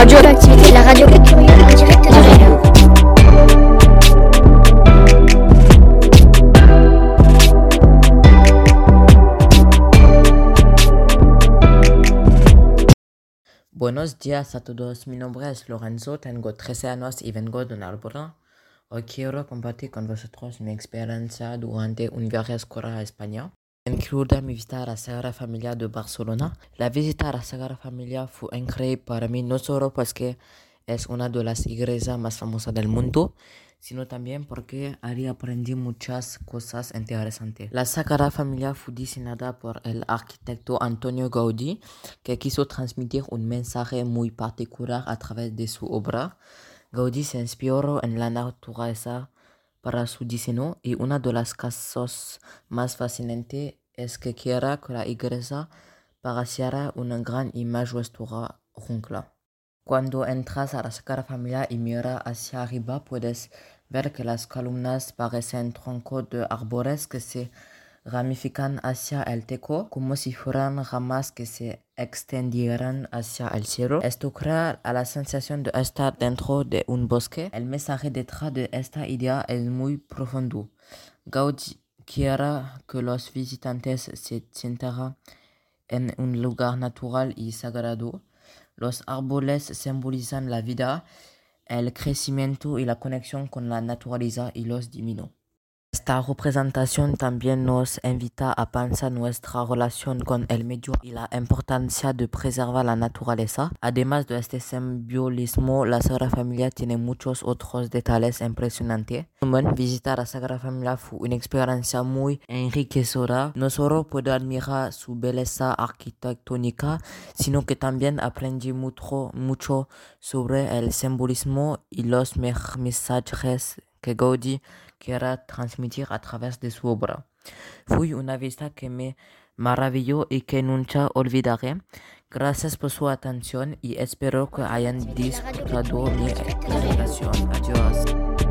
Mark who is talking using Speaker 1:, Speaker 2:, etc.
Speaker 1: Radioactivité, la radio curieux en direct de l'ailleurs.
Speaker 2: Buenos días a todos, mi nombre es Lorenzo, tengo 13 años y vengo de Narbona. Hoy quiero compartir con vosotros mi experiencia durante un viaje escolar a España, incluida mi visita a la Sagrada Familia de Barcelona. La visita a la Sagrada Familia fue increíble para mí, no solo porque es una de las iglesias más famosas del mundo, sino también porque ahí aprendí muchas cosas interesantes. La Sagrada Familia fue diseñada por el arquitecto Antonio Gaudí, que quiso transmitir un mensaje muy particular a través de su obra. Gaudí se inspiró en la naturaleza para su diseño y una de las cosas más fascinantes es que quiera que la iglesia pareciera una gran y majestuosa jungla. Cuando entras a la Sagrada Familia y miras hacia arriba, puedes ver que las columnas parecen troncos de árboles que se ramifican hacia el techo, como si fueran ramas que se extendieran hacia el cielo. Esto crea la sensación de estar dentro de un bosque. El mensaje detrás de esta idea es muy profundo. Gaudí quiere que los visitantes se sientan en un lugar natural y sagrado. Los árboles simbolizan la vida, el crecimiento y la conexión con la naturaleza y los divinos. Esta representación también nos invita a pensar nuestra relación con el medio y la importancia de preservar la naturaleza. Además de este simbolismo, la Sagrada Familia tiene muchos otros detalles impresionantes. Visitar la Sagrada Familia fue una experiencia muy enriquecedora. No solo pude admirar su belleza arquitectónica, sino que también aprendí mucho sobre el simbolismo y los mensajes que Gaudí quiera transmitir a través de su obra. Fue una visita que me maravilló y que nunca olvidaré. Gracias por su atención y espero que hayan disfrutado mi explicación. Adiós.